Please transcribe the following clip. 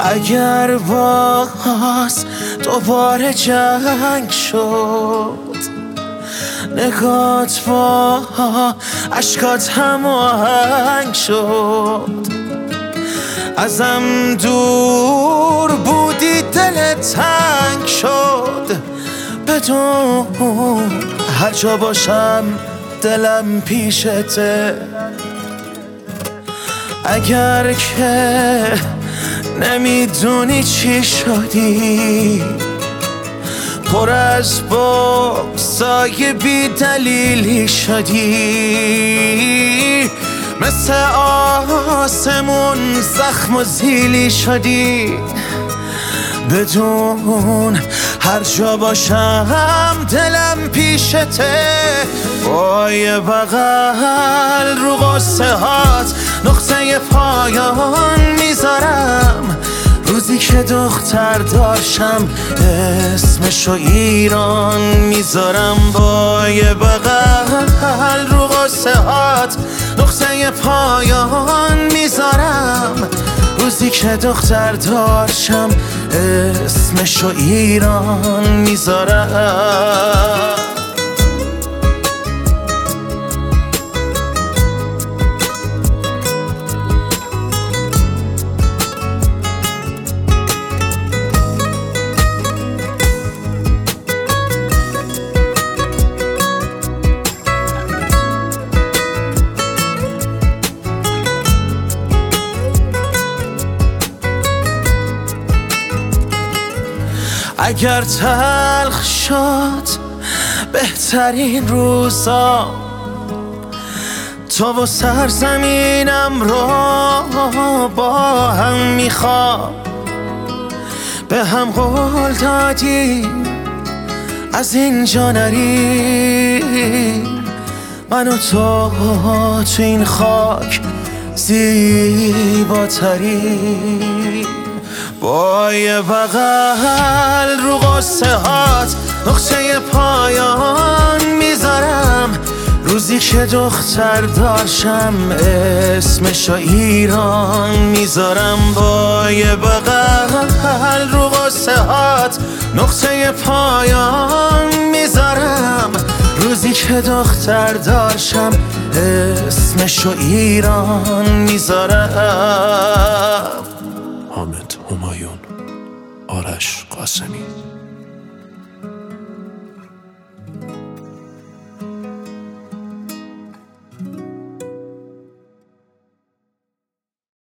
اگر باز دوباره جنگ شد، نگات با عشقات هماهنگ شد، ازم دور بودی دلت تنگ شد، بدون هر جا باشم دلم پیشته. اگر که نمیدونی چی شدی، پر از بغضای بی دلیلی شدی، مثل آسمون زخم و زیلی شدی، بدون هر جا باشم دلم پیشته. با یه بغل رو قصه هات نقطه پایان میذارم، روزی که دختر داشتم اسمشو ایران میذارم. با یه بغل رو قصه هات نقطه پایان میذارم، روزی که دختر داشتم اسمشو ایران میذارم. اگر تلخ شد بهترین روزا، تو و سرزمینم رو با هم میخوام، به هم قول دادی از اینجا نریم، من و تو این خاک زیباتریم. با یه بغل رو قصه هات نقطه پایان میذارم، روزی که دختر داشتم اسمشو ایران میذارم. با یه بغل رو قصه هات نقطه پایان میذارم، روزی که دختر داشتم اسمشو ایران میذارم. حامد همایون، آرش قاسمی.